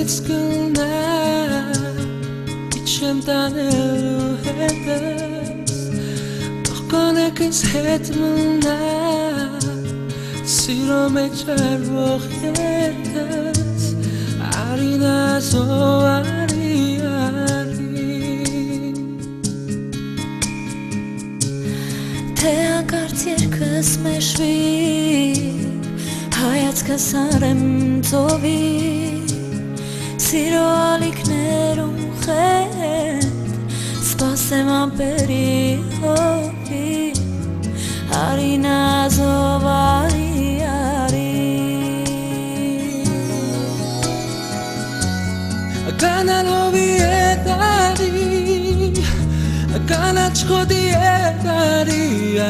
გისკნა ჩემთან հետս Կոնեկս հետ մնա Սիրո մեջ արվող երդս Արինա զոարի Թե անկարծ երկս մեշվի Հայացքս արեմ ծովի Սիրո ալիքներում խետ Սպասեմ ամպերի հովի Արինա զովարի Կանան հովի էտարի Կանաչ խոտի էտարի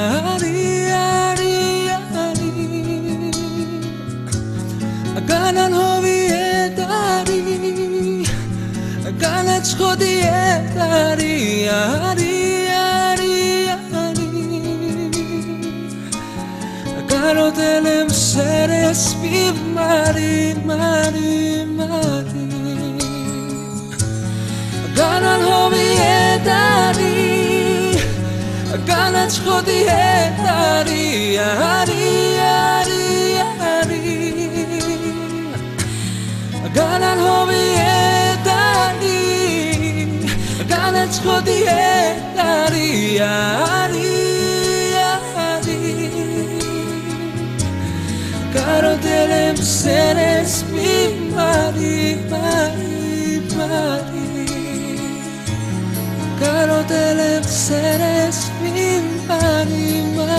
Կանան հովի էտարի Կանաչ խոտի էտարի Կարոտել եմ սերես պիվ մարի Կանան հովի էտարի Կանաչ խոտի էտարի Կանան հովի էտարի Կանաչ խոտի էտարի Կարոտել եմ սերես մի մարի Կարոտել եմ սերես մի մարի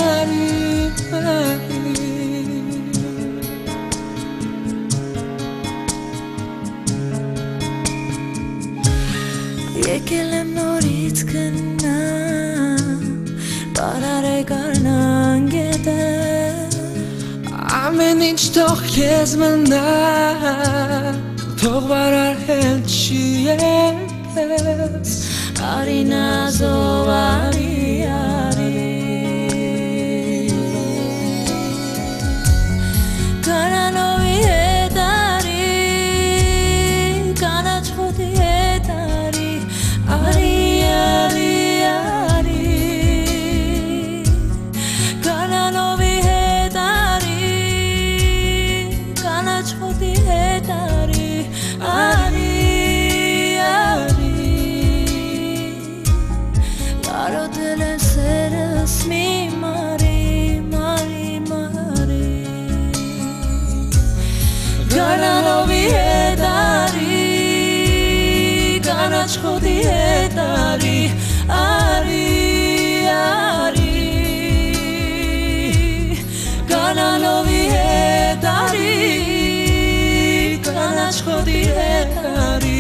Եկել եմ նորից գնամ Բարարե գարնան գետեր Ամեն ինչ թող քեզ մնա Թող բարար հել չի ելես Արինա զովարի Կանան հովի էտարի Կանաչ խոտի էտարի Կանան հովի էտարի Կանաչ խոտի էտարի Կարոտել եմ սերս մի մարի Կանան հովի էտարի Կանաչ խոտի էտարի Կանան հովի էտարի Կանաչ խոտի էտարի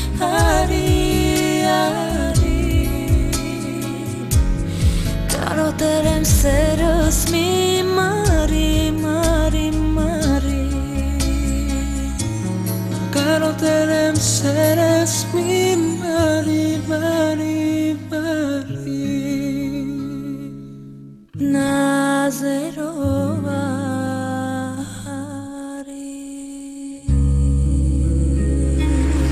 Կարոտել եմ սերս մի մարի Կարոտել եմ սերես